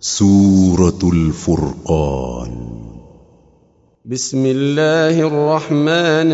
سورة الفرقان. بسم الله الرحمن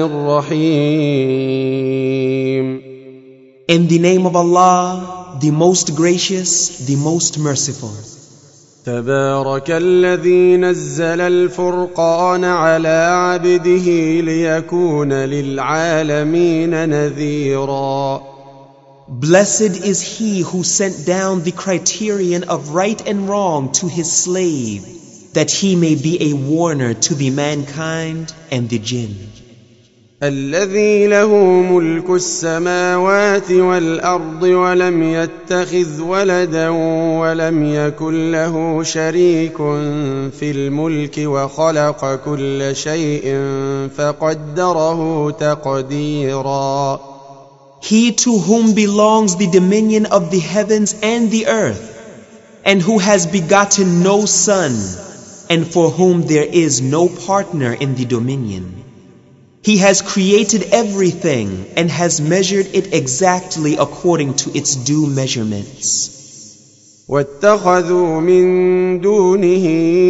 الرحيم. In the name of Allah, the most gracious, the most merciful. تبارك الذي نزل الفرقان على عبده ليكون للعالمين نذيرا. Blessed is he who sent down the criterion of right and wrong to his slave, that he may be a warner to the mankind and the jinn. الذي له ملك السماوات والأرض ولم يتخذ ولدا ولم يكن له شريك في الملك وخلق كل شيء فقدره تقديرا. He to whom belongs the dominion of the heavens and the earth, and who has begotten no son, and for whom there is no partner in the dominion. He has created everything and has measured it exactly according to its due measurements. واتخذوا من دونه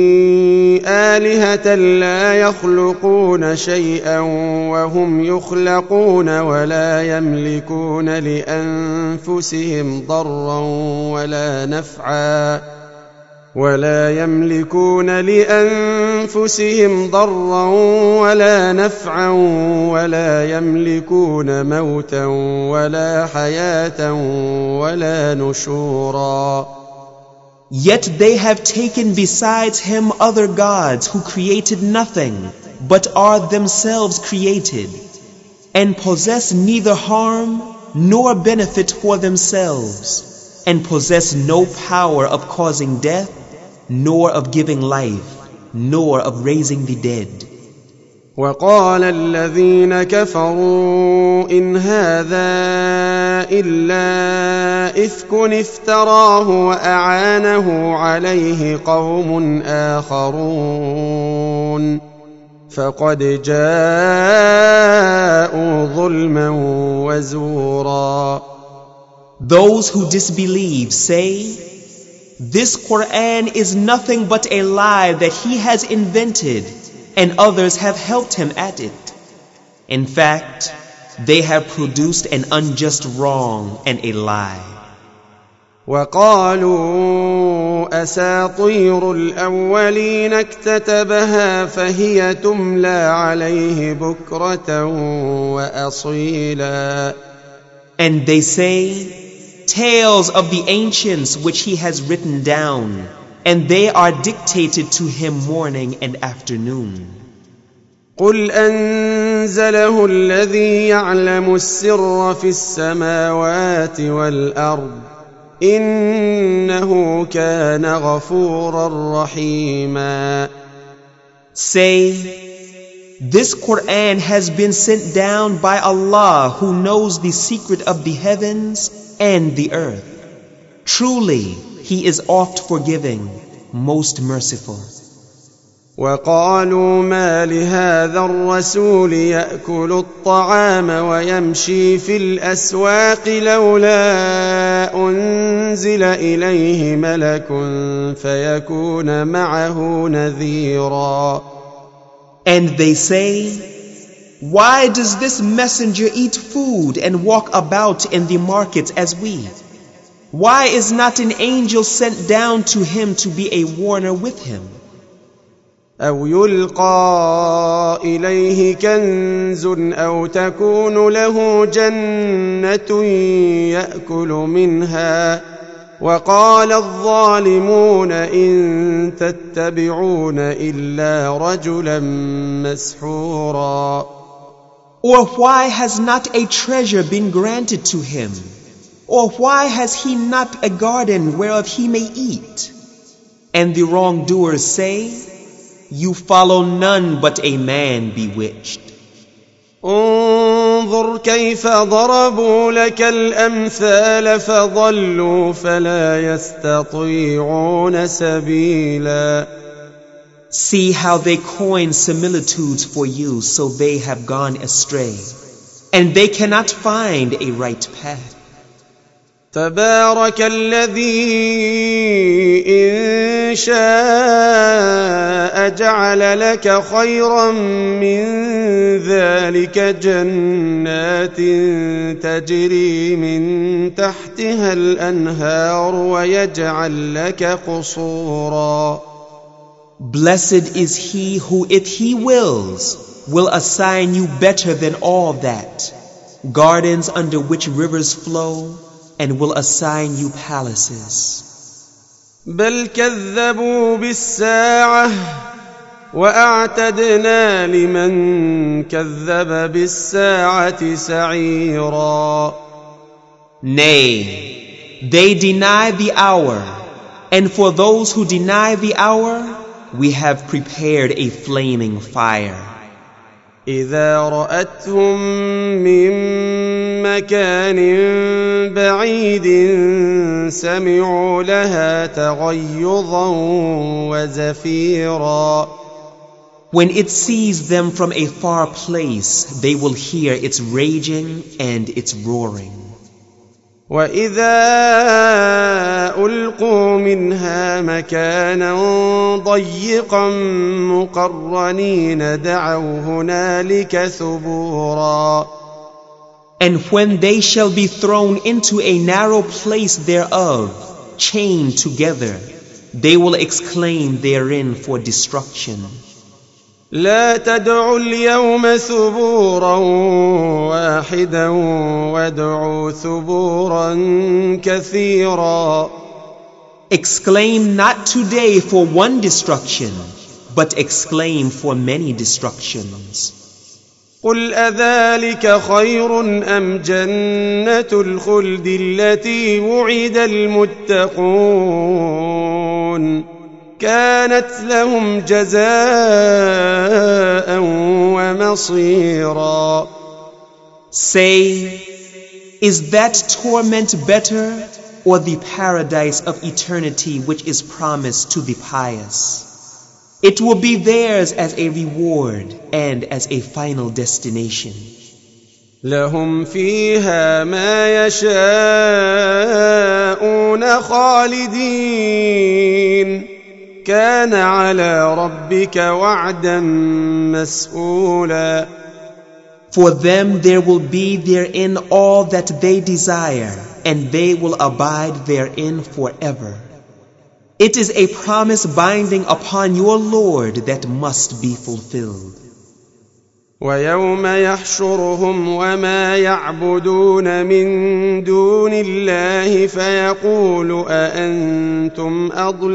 آلهة لا يخلقون شيئا وهم يخلقون ولا يملكون لأنفسهم ضرا ولا نفعا ولا يملكون موتا ولا حياة ولا نشورا. Yet they have taken besides him other gods who created nothing, but are themselves created, and possess neither harm nor benefit for themselves, and possess no power of causing death, nor of giving life, nor of raising the dead. وقال الذين كفروا إن هذا إلا إفك افتراه وأعانه عليه قوم آخرون فقد جاءوا ظلما وزورا. Those who disbelieve say, this Quran is nothing but a lie that he has invented, and others have helped him at it. In fact, they have produced an unjust wrong and a lie. وقالوا أساطير الأولين اكتتبها فهي تملى عليه بكرة وأصيلا. And they say, tales of the ancients which he has written down, and they are dictated to him morning and afternoon. قل أنزله الذي يعلم السر في السماوات والأرض إنه كان غفورا رحيما. Say, this Quran has been sent down by Allah who knows the secret of the heavens and the earth. Truly, He is oft forgiving, most merciful. وقالوا ما لهذا الرسول يأكل الطعام ويمشي في الأسواق لولا أنزل إليه ملك فيكون معه نذيرا. And they say, why does this messenger eat food and walk about in the markets as we? Why is not an angel sent down to him to be a warner with him? أو يلقى إليه كنز أو تكون له جنة يأكل منها وقال الظالمون إن تتبعون إلا رجلا مسحورا. Or why has not a treasure been granted to him? Or why has he not a garden whereof he may eat? And the wrongdoers say, you follow none but a man bewitched. انظر كيف ضربوا لك الأمثال فضلوا فلا يستطيعون سبيلا. See how they coin similitudes for you, so they have gone astray, and they cannot find a right path. تبارك الذي إن شاء جعل لك خيرا من ذلك جنات تجري من تحتها الأنهار ويجعل لك قصورا. Blessed is he who, if he wills, will assign you better than all that, gardens under which rivers flow, and will assign you palaces. بل كذبوا بالساعة وأعتدنا لمن كذب بالساعة سعيرا. Nay, they deny the hour, and for those who deny the hour, we have prepared a flaming fire. إذا رأتهم من مكان بعيد سمعوا لها تغيظا وزفيرا. When it sees them from a far place, they will hear its raging and its roaring. وإذا ألقوا منها مكانا ضيقا مقرنين دعوا هنالك ثبورا. And when they shall be thrown into a narrow place thereof, chained together, they will exclaim therein for destruction. لا تدعوا اليوم ثبورا واحدا وادعوا ثبورا كثيرا. Exclaim not today for one destruction, but exclaim for many destructions. قل أذلك خير أم جنة الخلد التي وعد المتقون كانت لهم جزاء ومصيرا. Say, is that torment better, or the paradise of eternity which is promised to the pious? It will be theirs as a reward and as a final destination. لهم فيها ما يشاءون خالدين كان على ربك وعدا مسئولا. For them there will be therein all that they desire, and they will abide therein forever. It is a promise binding upon your Lord that must be fulfilled. ويوم يحشرهم وما يعبدون من دون الله فيقول أأنتم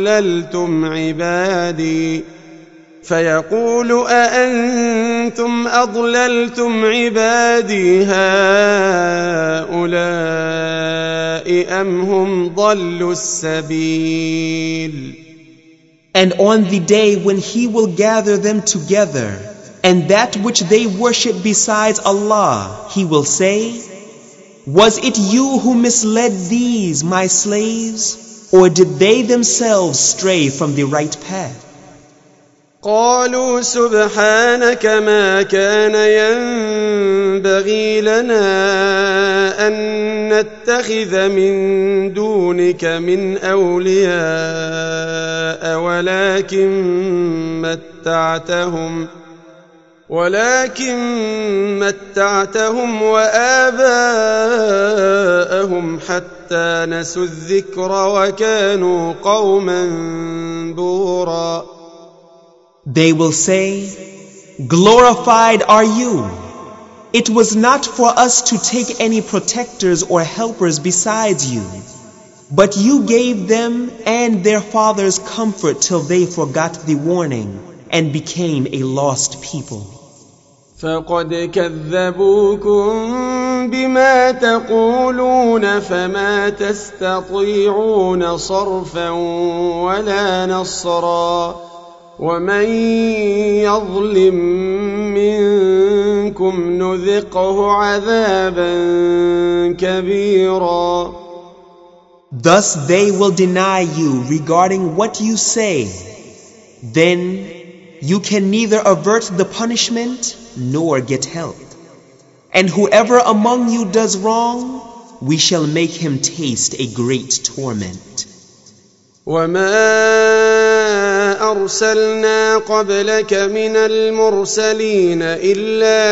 أضللتم عبادي هؤلاء أم هم ضلوا السبيل. And on the day when he will gather them together, and that which they worship besides Allah, he will say, was it you who misled these, my slaves, or did they themselves stray from the right path? قالوا سبحانك ما كان ينبغي لنا أن نتخذ من دونك من أولياء ولكن متعتهم وآباءهم حتى نسوا الذكر وكانوا قوما بورا. They will say, glorified are you. It was not for us to take any protectors or helpers besides you, but you gave them and their fathers comfort till they forgot the warning and became a lost people. فقد كذبوكم بما تقولون فما تستطيعون صرفا ولا نصرا ومن يظلم منكم نذقه عذابا كبيرا. Thus they will deny you regarding what you say. Then you can neither avert the punishment nor get help. And whoever among you does wrong, we shall make him taste a great torment. وما أرسلنا قبلك من المرسلين إلا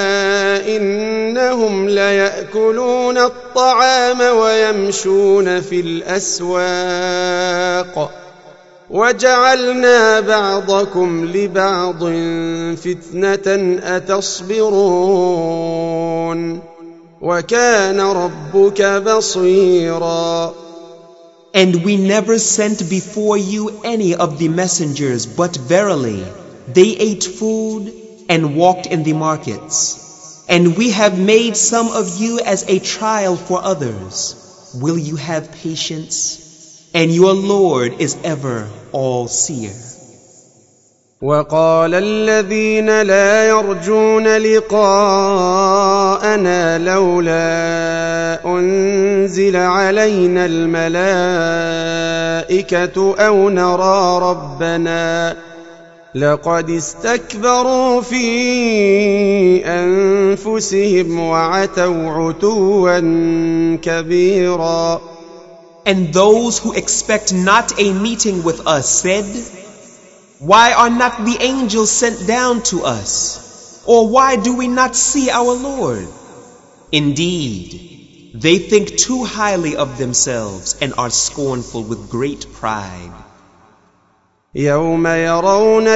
إنهم ليأكلون الطعام ويمشون في الأسواق وجعلنا بعضكم لبعض فتنة أتصبرون وكان ربك بصيرا. And we never sent before you any of the messengers, but verily they ate food and walked in the markets. And we have made some of you as a trial for others. Will you have patience? And your Lord is ever all-seer. وقال الذين لا يرجون لقاءنا لولا أنزل علينا الملائكة أو نرى ربنا لقد استكبروا في أنفسهم وعتوا عتوا كبيرا. And those who expect not a meeting with us said, why are not the angels sent down to us? Or why do we not see our Lord? Indeed, they think too highly of themselves and are scornful with great pride. يوم يرون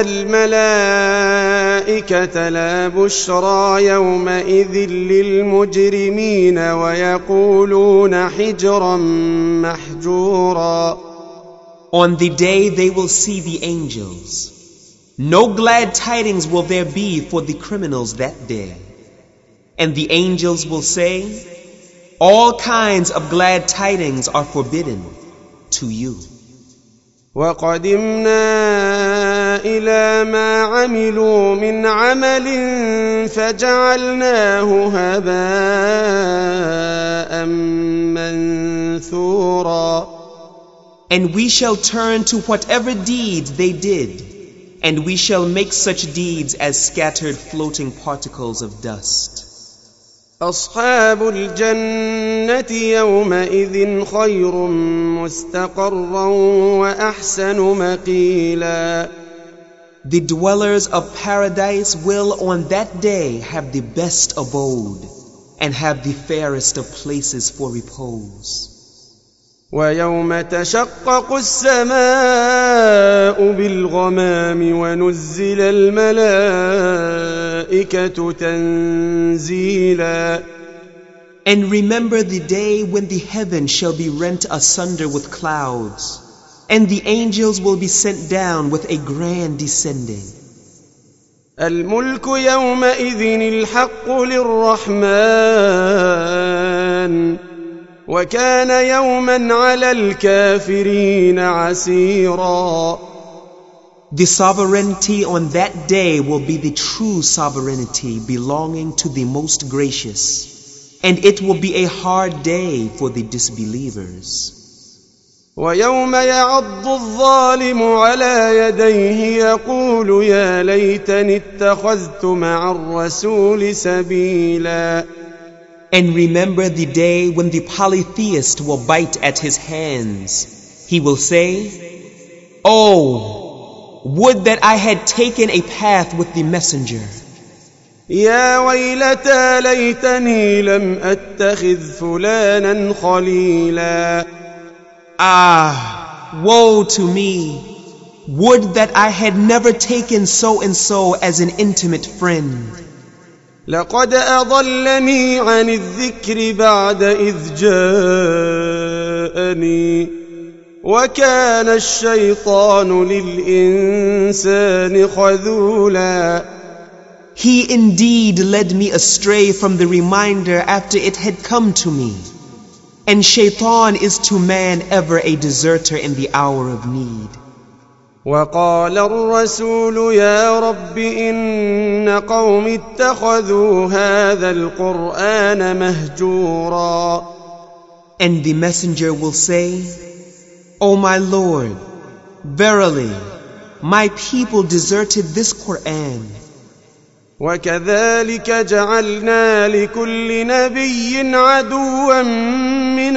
الملائكة لا بشرى يومئذ للمجرمين ويقولون حجرا محجورا. On the day they will see the angels, no glad tidings will there be for the criminals that day. And the angels will say, all kinds of glad tidings are forbidden to you. وَقَدِمْنَا إِلَى مَا عَمِلُوا مِنْ عَمَلٍ فَجَعَلْنَاهُ هَبَاءً مَنْثُورًا. And we shall turn to whatever deeds they did, and we shall make such deeds as scattered floating particles of dust. أصحاب الجنة يومئذ خير مستقرا وأحسن مقيلا. The dwellers of paradise will on that day have the best abode and have the fairest of places for repose. ويوم تشقق السماء بالغمام ونزل الملائكة تنزيلا. And remember the day when the heaven shall be rent asunder with clouds, and the angels will be sent down with a grand descending. الملك يومئذ الحق للرحمن وكان يوما على الكافرين عسيرا. The sovereignty on that day will be the true sovereignty belonging to the most gracious, and it will be a hard day for the disbelievers. ويوم يعض الظالم على يديه يقول يا ليتني اتخذت مع الرسول سبيلا. And remember the day when the polytheist will bite at his hands. He will say, oh, would that I had taken a path with the messenger. يا ويلتى ليتني لم أتخذ فلانا خليلا. Ah, woe to me! Would that I had never taken so and so as an intimate friend. لقد أضلني عن الذكر بعد إذ جاءني وكان الشيطان للإنسان خذولا. He indeed led me astray from the reminder after it had come to me, and Shaitan is to man ever a deserter in the hour of need. وقال الرسول يا رب إن قوم اتخذوا هذا القرآن مهجورا. And the messenger will say, O my Lord, verily, my people deserted this Qur'an. وكذلك جعلنا لكل نبي عدوا من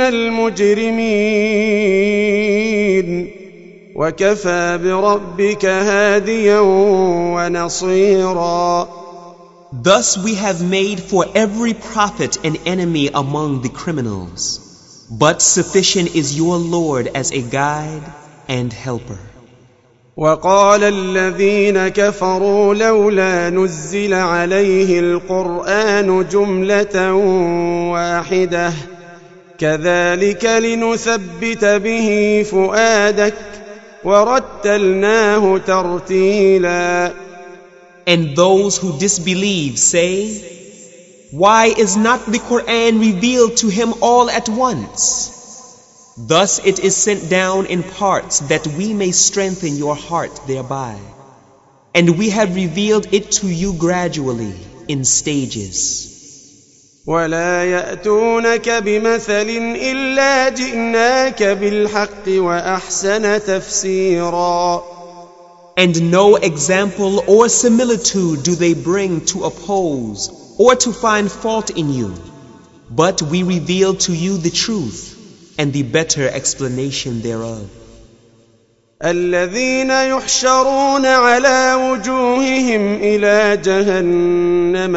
المجرمين وكفى بربك هاديا ونصيرا. Thus we have made for every prophet an enemy among the criminals, but sufficient is your Lord as a guide and helper. وقال الذين كفروا لولا نزل عليه القرآن جملة واحدة كذلك لنثبت به فؤادك ورتلناه ترتيلا. And those who disbelieve say, why is not the Quran revealed to him all at once? Thus it is sent down in parts that we may strengthen your heart thereby. And we have revealed it to you gradually in stages. ولا يأتونك بمثل إلا جئناك بالحق وأحسن تفسيرا. And no example or similitude do they bring to oppose or to find fault in you, but we reveal to you the truth and the better explanation thereof. الذين يحشرون على وجوههم إلى جهنم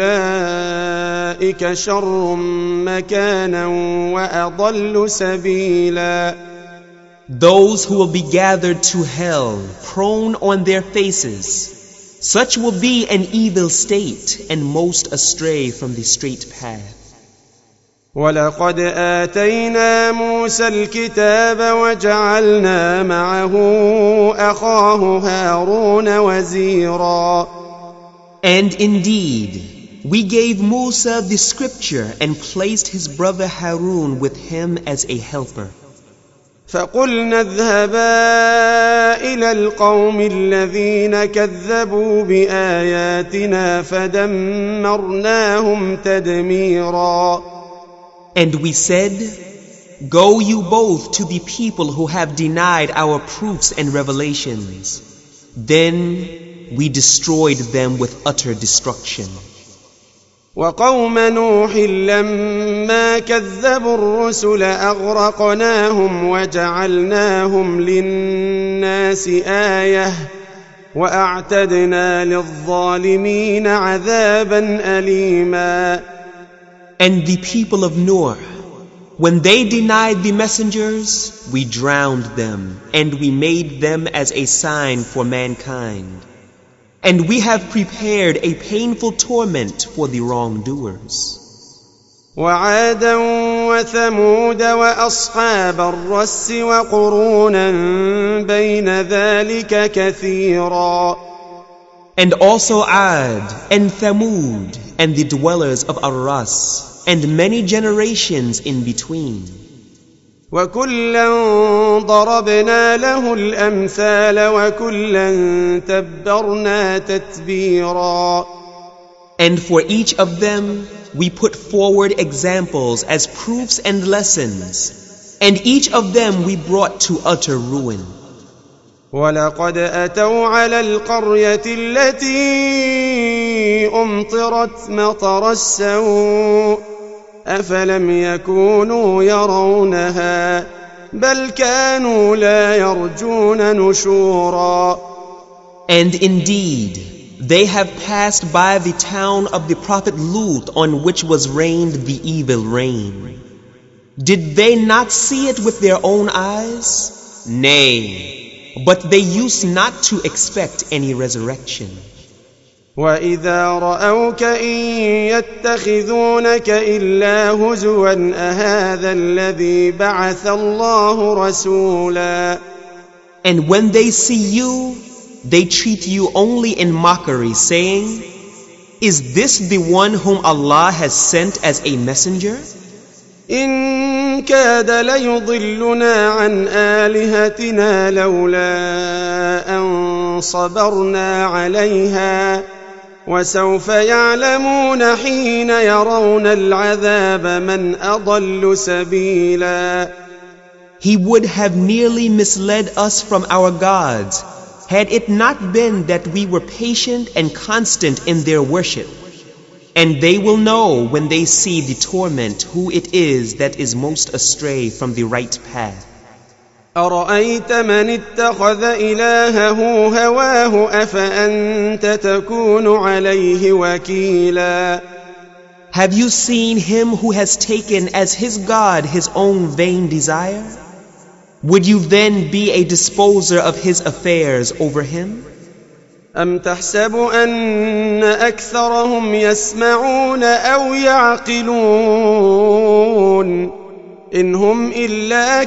أولئك شر مكانا وأضل سبيلا. Those who will be gathered to hell, prone on their faces, such will be an evil state and most astray from the straight path. ولقد آتينا موسى الكتاب وجعلنا معه أخاه هارون وزيرا. And indeed, we gave Musa the scripture and placed his brother Harun with him as a helper. فقلنا اذهبا إلى القوم الذين كذبوا بآياتنا فدمرناهم تدميرا. And we said, go you both to the people who have denied our proofs and revelations. Then we destroyed them with utter destruction. وقوم نوح لما كذبوا الرسل أغرقناهم وجعلناهم للناس آية وأعتدنا للظالمين عذابا أليما. And the people of Noah, when they denied the messengers, we drowned them and we made them as a sign for mankind. And we have prepared a painful torment for the wrongdoers. وعادا وثمود وأصحاب الرس وقرونا بين ذلك كثيرا. And also Ad and Thamud and the dwellers of Ar-Ras and many generations in between. وكلا ضربنا له الأمثال وكلا تبرنا تتبيرا. And for each of them we put forward examples as proofs and lessons, and each of them we brought to utter ruin. ولقد أتوا على القرية التي أمطرت مطر السوء أفلم يكونوا يرونها بل كانوا لا يرجون نشورا. And indeed, they have passed by the town of the prophet Lut on which was rained the evil rain. Did they not see it with their own eyes? Nay, but they used not to expect any resurrection. وَإِذَا رَأَوْكَ إِن يَتَّخِذُونَكَ إِلَّا هُزُوًا أَهَذَا الَّذِي بَعَثَ اللَّهُ رَسُولًا. And when they see you, they treat you only in mockery, saying, is this the one whom Allah has sent as a messenger? إِن كَادَ لَيُضِلُّنَا عَنْ آلِهَتِنَا لَوْلَا أَن صَبَرْنَا عَلَيْهَا وَسَوْفَ يَعْلَمُونَ حِينَ يَرَوْنَ الْعَذَابَ مَنْ أَضَلُّ سَبِيلًا. He would have nearly misled us from our gods had it not been that we were patient and constant in their worship. And they will know when they see the torment who it is that is most astray from the right path. أرأيت من اتخذ إلهه هواه أفأنت تكون عليه وكيلا. Have you seen him who has taken as his God his own vain desire? Would you then be a disposer of his affairs over him? أم تحسب أن أكثرهم يسمعون أو يعقلون إن هم إلا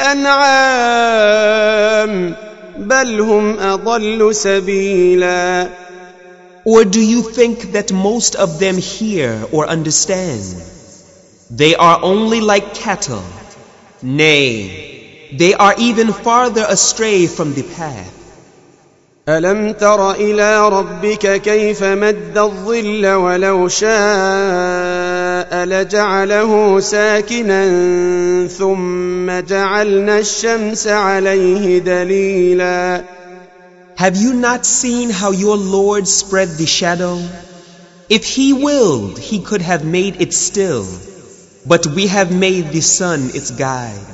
كالأنعام بل هم أضل سبيلا. Or do you think that most of them hear or understand? They are only like cattle. Nay, they are even farther astray from the path. ألم تر إلى ربك كيف مد الظل ولو شاء لجعله ساكنا ثم جعلنا الشمس عليه دليلا. Have you not seen how your Lord spread the shadow? If he willed, he could have made it still, but we have made the sun its guide.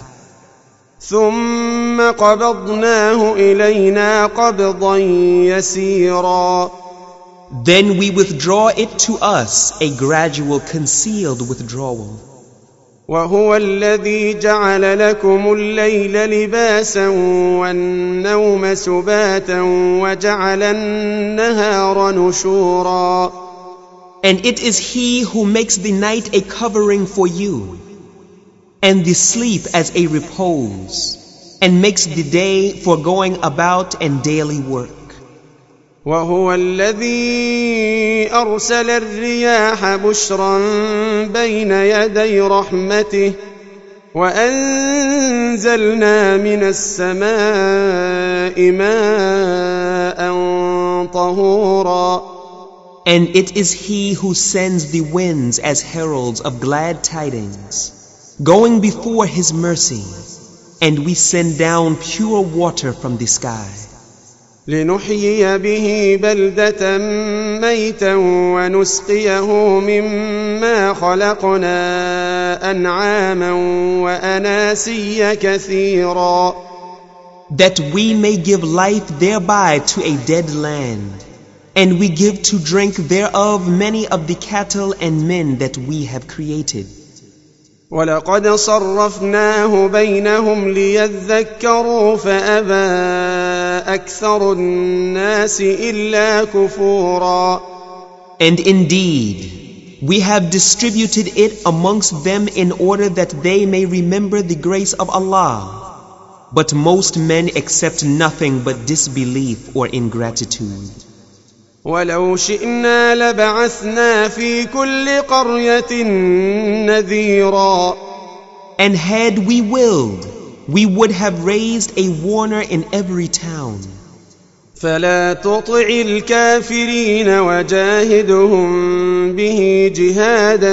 ثم قبضناه إلينا قبضا يسيرا. Then we withdraw it to us, a gradual concealed withdrawal. وهو الذي جعل لكم الليل لباسا والنوم سباتا وجعل النهار نشورا. And it is he who makes the night a covering for you, and the sleep as a repose, and makes the day for going about and daily work. وهو الذي أرسل الرياح بشرا بين يدي رحمته وأنزلنا من السماء ماء طهورا. And it is he who sends the winds as heralds of glad tidings, going before his mercy, and we send down pure water from the sky. لنحيي به بلدة ميتا ونسقيه مما خلقنا أنعاما وأناسيا كثيرا. That we may give life thereby to a dead land, and we give to drink thereof many of the cattle and men that we have created. ولقد صرفناه بينهم ليذكروا فأبى أكثر الناس إلا كفورا. And indeed, we have distributed it amongst them in order that they may remember the grace of Allah. But most men accept nothing but disbelief or ingratitude. ولو شئنا لبعثنا في كل قرية نذيرا. And had we willed, we would have raised a warner in every town. فلا تطع الكافرين وجاهدهم به جهادا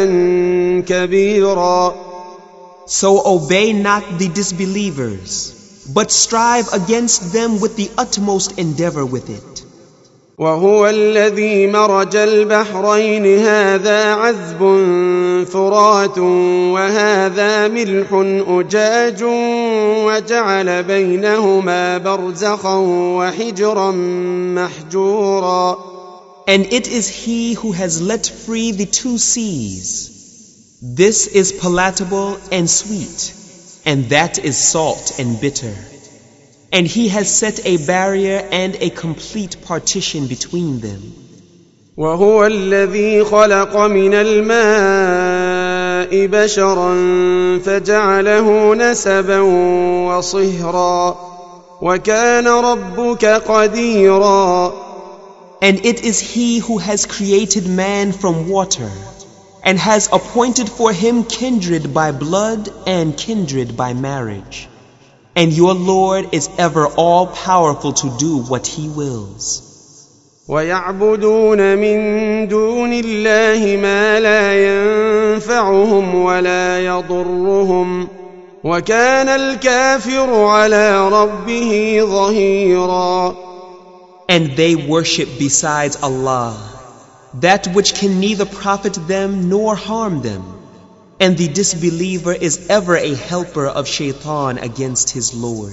كبيرا. So obey not the disbelievers, but strive against them with the utmost endeavor with it. وهو الذي مرج البحرين هذا عذب فرات وهذا ملح أجاج وجعل بينهما برزخا وحجرا محجورا. And it is he who has let free the two seas. This is palatable and sweet, and that is salt and bitter. And he has set a barrier and a complete partition between them. وهو الذي خلق من الماء بشرا فجعله نسبا وصهرا وكان ربك قديرا. And it is he who has created man from water and has appointed for him kindred by blood and kindred by marriage. And your Lord is ever all-powerful to do what He wills. وَيَعْبُدُونَ مِن دُونِ اللَّهِ مَا لَا يَنفَعُهُمْ وَلَا يَضُرُّهُمْ وَكَانَ الْكَافِرُ عَلَى رَبِّهِ ظَهِيرًا. And they worship besides Allah that which can neither profit them nor harm them. And the disbeliever is ever a helper of shaitan against his Lord.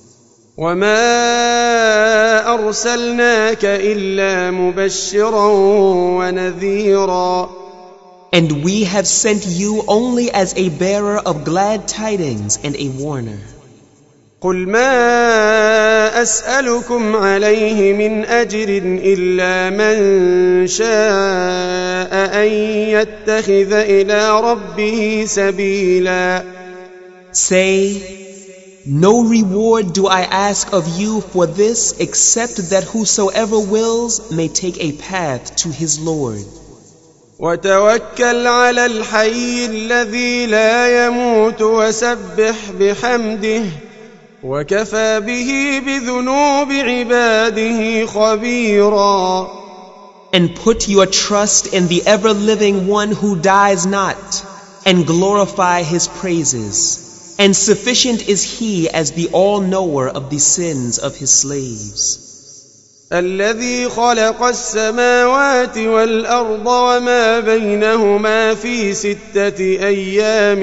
وَمَا أَرْسَلْنَاكَ إِلَّا مُبَشِّرًا وَنَذِيرًا. And we have sent you only as a bearer of glad tidings and a warner. قُلْ مَا أَسْأَلُكُمْ عَلَيْهِ مِنْ أَجْرٍ إِلَّا مَنْ شَاءَ أَنْ يَتَّخِذَ إِلَى رَبِّهِ سَبِيلًا. Say, no reward do I ask of you for this except that whosoever wills may take a path to his Lord. وَتَوَكَّلْ عَلَى الْحَيِّ الَّذِي لَا يَمُوتُ وَسَبِّحْ بِحَمْدِهِ وَكَفَى بِهِ بِذُنُوبِ عِبَادِهِ خَبِيرًا. And put your trust in the ever-living one who dies not, and glorify his praises. And sufficient is he as the all-knower of the sins of his slaves. الذي خلق السماوات والأرض وما بينهما في 6 أيام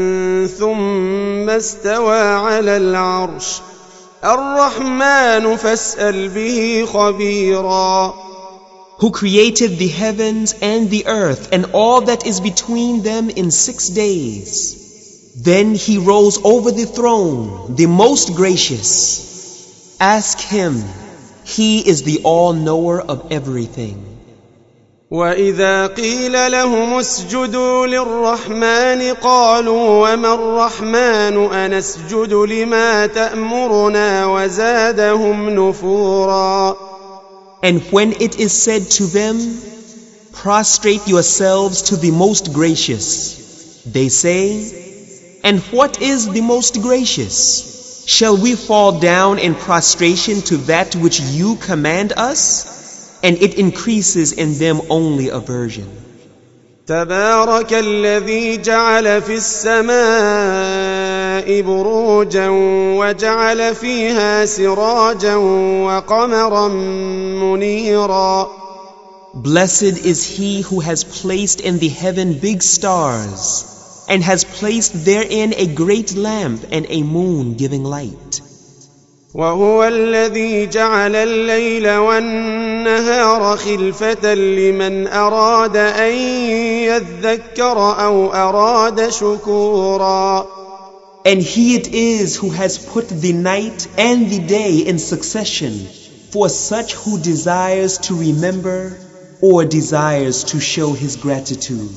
ثم استوى على العرش الرحمن فاسأل به خبيرا. Who created the heavens and the earth and all that is between them in 6 days. Then he rose over the throne, the most gracious. Ask him. He is the all-knower of everything. وَإِذَا قِيلَ لَهُمُ اسْجُدُوا لِلرَّحْمَنِ قَالُوا وَمَا الرَّحْمَنُ أَنَسْجُدُ لِمَا تَأْمُرُنَا وَزَادَهُمْ نُفُورًا. And when it is said to them, prostrate yourselves to the most gracious, they say, and what is the most gracious? Shall we fall down in prostration to that which you command us? And it increases in them only aversion. تبارك الذي جعل في السماء بروجا وجعل فيها سراجا وقمرا منيرا. Blessed is he who has placed in the heaven big stars, and has placed therein a great lamp and a moon giving light. وهو الذي جعل الليل والنهار خلفة لمن أراد أن يذكر أو أراد شكورا. And he it is who has put the night and the day in succession for such who desires to remember or desires to show his gratitude.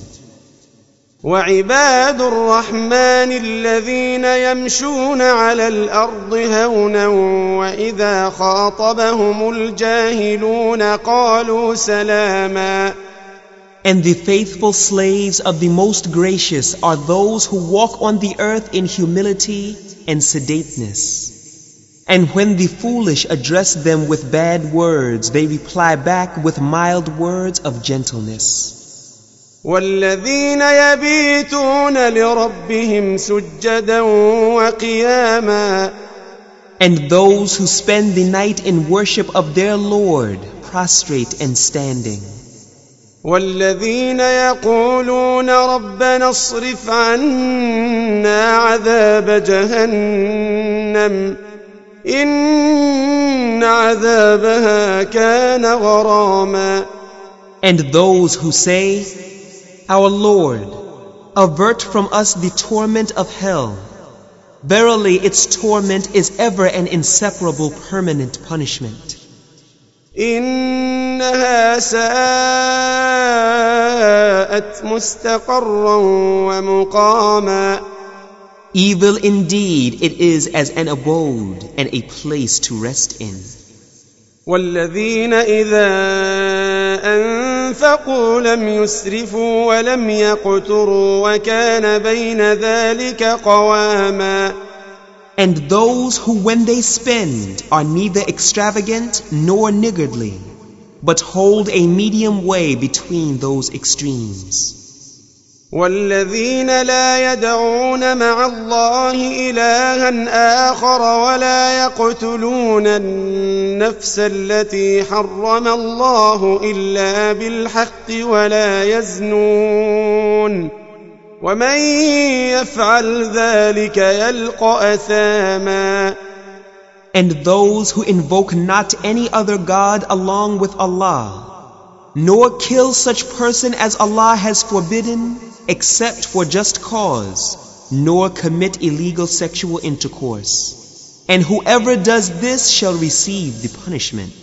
وعباد الرحمن الذين يمشون على الأرض هونا وإذا خاطبهم الجاهلون قالوا سلاما. And the faithful slaves of the Most Gracious are those who walk on the earth in humility and sedateness. And when the foolish address them with bad words, they reply back with mild words of gentleness. والذين يبيتون لربهم سجدا وقياما. And those who spend the night in worship of their Lord, prostrate and standing. والذين يقولون ربنا اصرف عنا عذاب جهنم إن عذابها كان غراما. And those who say, Our Lord, avert from us the torment of hell. Verily its torment is ever an inseparable permanent punishment. إنها ساءت مستقرا ومقاما. Evil indeed it is as an abode and a place to rest in. والذين إذا أنفقوا لم يسرفوا ولم يقتروا وكان بين ذلك قواما. And those who when they spend are neither extravagant nor niggardly, but hold a medium way between those extremes. والذين لا يدعون مع الله إلها آخر ولا يقتلون النفس التي حرم الله إلا بالحق ولا يزنون ومن يفعل ذلك يلقى أثاما. And those who invoke not any other God along with Allah, nor kill such person as Allah has forbidden, except for just cause, nor commit illegal sexual intercourse. And whoever does this shall receive the punishment.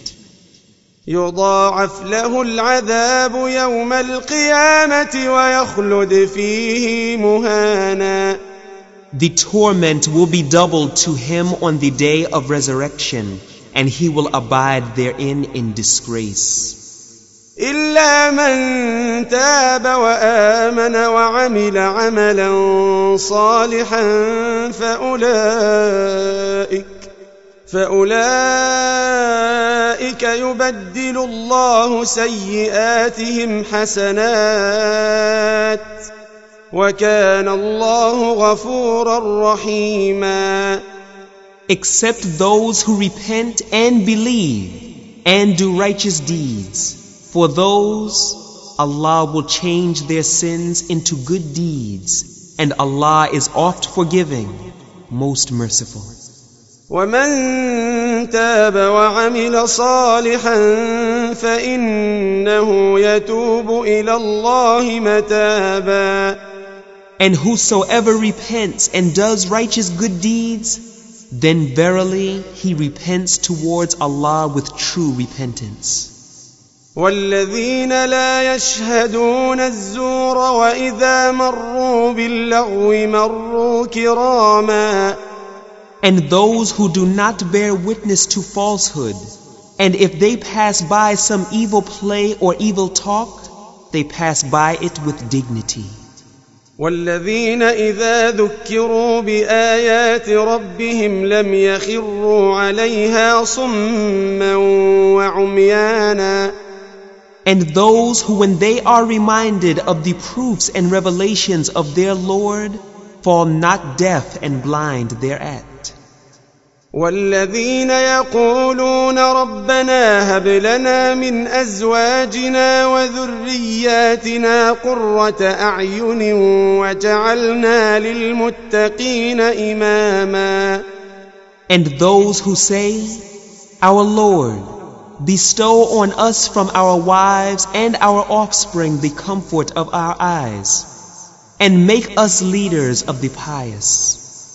يضاعف له العذاب يوم القيامة ويخلد فيه مهانا. The torment will be doubled to him on the day of resurrection, and he will abide therein in disgrace. إلا من تاب وآمن وعمل عملا صالحا فأولئك يبدل الله سيئاتهم حسنات وكان الله غفورا رحيما. Except those who repent and believe and do righteous deeds. For those, Allah will change their sins into good deeds, and Allah is oft forgiving, most merciful. ومن تاب وعمل صالحا فإنه يتوب إلى الله متابا. And whosoever repents and does righteous good deeds, then verily he repents towards Allah with true repentance. والذين لا يشهدون الزور وإذا مروا باللغو مروا كراما. And those who do not bear witness to falsehood, and if they pass by some evil play or evil talk, they pass by it with dignity. والذين إذا ذكروا بآيات ربهم لم يخروا عليها صما وعميانا. And those who, when they are reminded of the proofs and revelations of their Lord, fall not deaf and blind thereat. والذين يقولون ربنا هب لنا من أزواجنا وذرياتنا قرة أعين وجعلنا للمتقين إماما. And those who say, Our Lord, bestow on us from our wives and our offspring the comfort of our eyes, and make us leaders of the pious.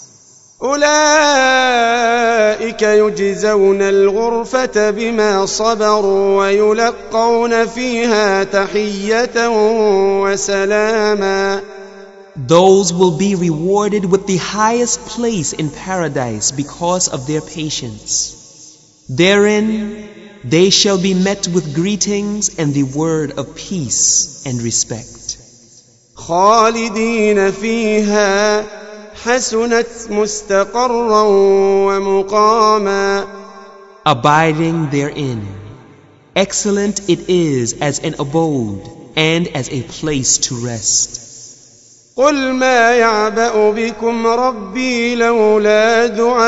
أولئك يجزون الغرفة بما صبروا ويلقون فيها تحية وسلاما. Those will be rewarded with the highest place in paradise because of their patience. Therein they shall be met with greetings and the word of peace and respect. خالدين فيها حسنت مستقرا ومقاما. Abiding therein, excellent it is as an abode and as a place to rest. قل ما يعبأ بكم ربي لولا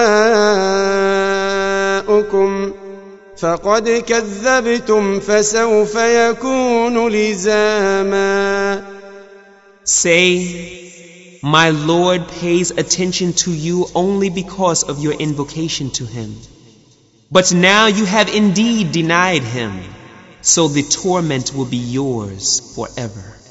دعاؤكم فقد كذبتم فسوف يكون لزاما. Say, My Lord pays attention to you only because of your invocation to Him. But now you have indeed denied Him, so the torment will be yours forever.